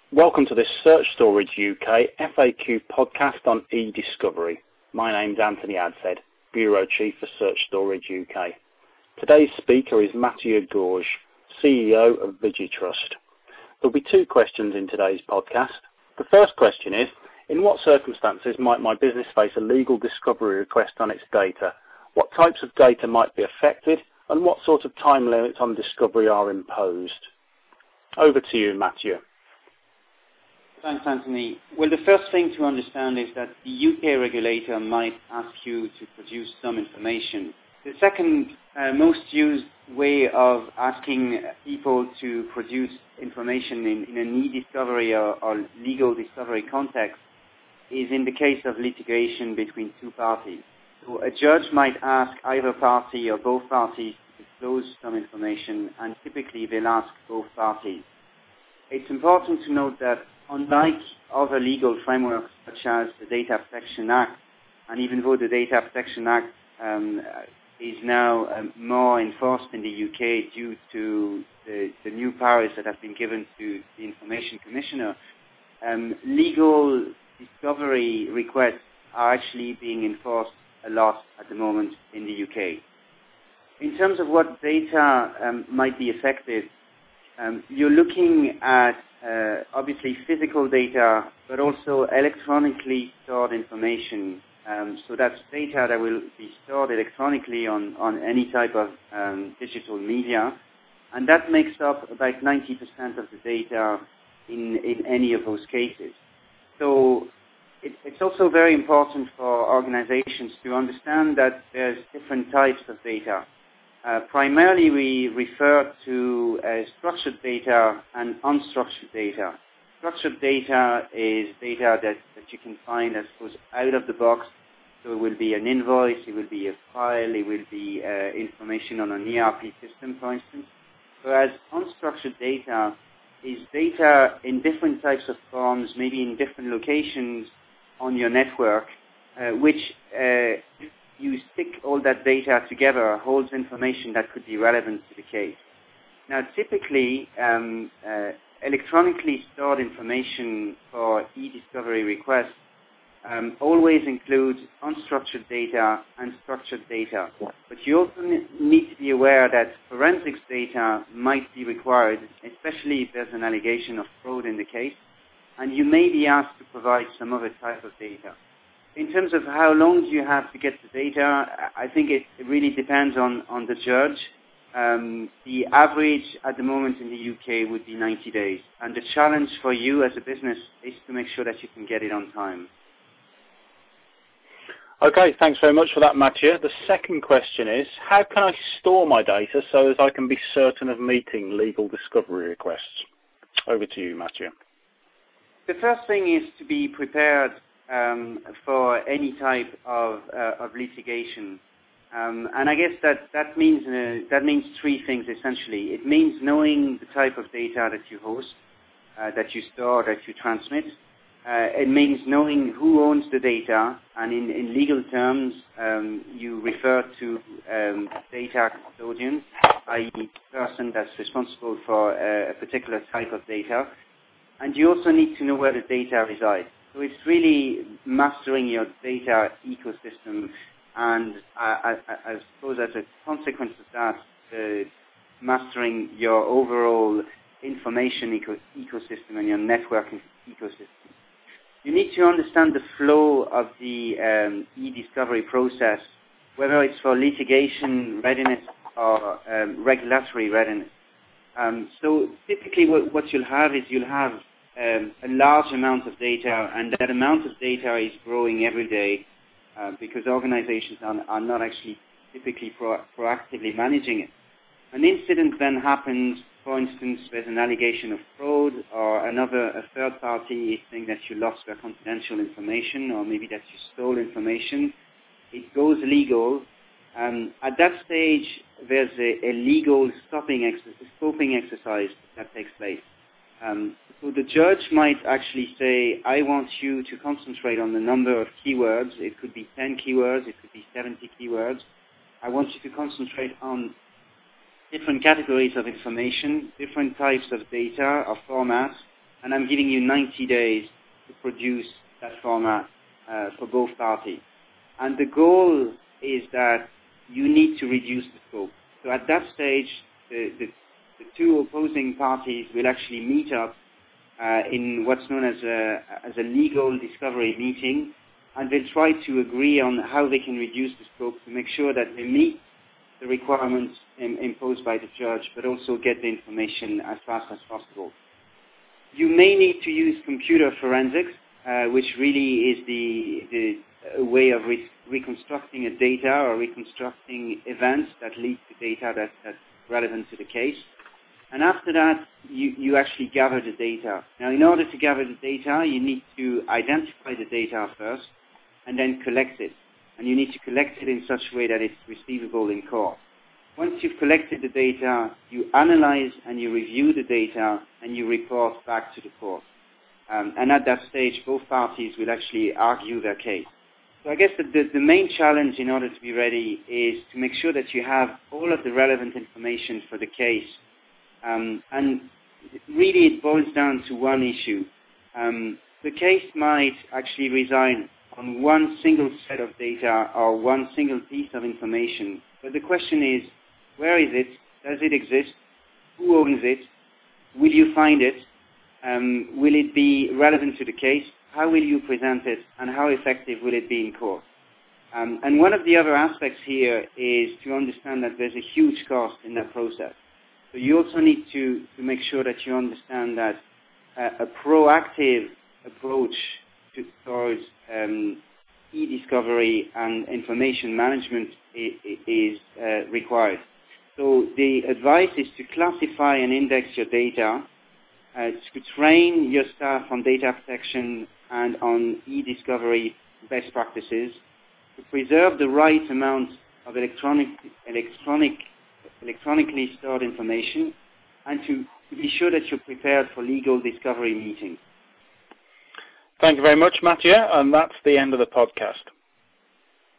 Welcome to this Search Storage UK FAQ podcast on e-discovery. My name's Anthony Adshead, Bureau Chief for Search Storage UK. Today's speaker is Mathieu Gorge, CEO of Vigitrust. There'll be two questions in today's podcast. The first question is, in what circumstances might my business face a legal discovery request on its data? What types of data might be affected, and what sort of time limits on discovery are imposed? Over to you, Mathieu. Thanks, Anthony. Well, the first thing to understand is that the UK regulator might ask you to produce some information. The second most used way of asking people to produce information in an e-discovery or legal discovery context is in the case of litigation between two parties. So a judge might ask either party or both parties to disclose some information, and typically they'll ask both parties. It's important to note that unlike other legal frameworks such as the Data Protection Act, and even though the Data Protection Act is now more enforced in the UK due to the new powers that have been given to the Information Commissioner, legal discovery requests are actually being enforced a lot at the moment in the UK. In terms of what data might be affected, you're looking at obviously physical data, but also electronically stored information. So that's data that will be stored electronically on any type of digital media, and that makes up about 90% of the data in any of those cases. So it's also very important for organizations to understand that there's different types of data. Primarily, we refer to structured data and unstructured data. Structured data is data that you can find, I suppose, out of the box. So it will be an invoice, it will be a file, it will be information on an ERP system, for instance. Whereas unstructured data is data in different types of forms, maybe in different locations on your network, which you stick all that data together, holds information that could be relevant to the case. Now, typically, electronically stored information for e-discovery requests always includes unstructured data and structured data. But you also need to be aware that forensics data might be required, especially if there's an allegation of fraud in the case, and you may be asked to provide some other type of data. In terms of how long do you have to get the data, I think it really depends on the judge. The average at the moment in the UK would be 90 days. And the challenge for you as a business is to make sure that you can get it on time. Okay, thanks very much for that, Mathieu. The second question is, how can I store my data so as I can be certain of meeting legal discovery requests? Over to you, Mathieu. The first thing is to be prepared for any type of litigation, and I guess that means three things essentially. It means knowing the type of data that you host, that you store, that you transmit. It means knowing who owns the data, and in legal terms, you refer to data custodian, i.e., the person that's responsible for a particular type of data. And you also need to know where the data resides. So it's really mastering your data ecosystem, and I suppose as a consequence of that, mastering your overall information ecosystem and your network ecosystem. You need to understand the flow of the e-discovery process, whether it's for litigation readiness or regulatory readiness. So typically what you'll have is a large amount of data, and that amount of data is growing every day because organizations are not actually typically proactively managing it. An incident then happens, for instance, there's an allegation of fraud, or a third party is saying that you lost their confidential information, or maybe that you stole information. It goes legal. At that stage, there's a legal scoping exercise that takes place. So the judge might actually say, I want you to concentrate on the number of keywords. It could be 10 keywords, it could be 70 keywords. I want you to concentrate on different categories of information, different types of data or formats, and I'm giving you 90 days to produce that format for both parties. And the goal is that you need to reduce the scope. So at that stage, the two opposing parties will actually meet up in what's known as a legal discovery meeting, and they'll try to agree on how they can reduce the scope to make sure that they meet the requirements imposed by the judge, but also get the information as fast as possible. You may need to use computer forensics, which really is a way of reconstructing a data or reconstructing events that lead to data that's relevant to the case. And after that, you actually gather the data. Now, in order to gather the data, you need to identify the data first and then collect it. And you need to collect it in such a way that it's receivable in court. Once you've collected the data, you analyze and you review the data and you report back to the court. And at that stage, both parties will actually argue their case. So I guess the main challenge in order to be ready is to make sure that you have all of the relevant information for the case. And really it boils down to one issue. The case might actually reside on one single set of data or one single piece of information. But the question is, where is it? Does it exist? Who owns it? Will you find it? Will it be relevant to the case? How will you present it? And how effective will it be in court? And one of the other aspects here is to understand that there's a huge cost in that process. So you also need to make sure that you understand that a proactive approach towards e-discovery and information management is required. So the advice is to classify and index your data, to train your staff on data protection and on e-discovery best practices, to preserve the right amount of electronically stored information, and to be sure that you're prepared for legal discovery meetings. Thank you very much, Mathieu, and that's the end of the podcast.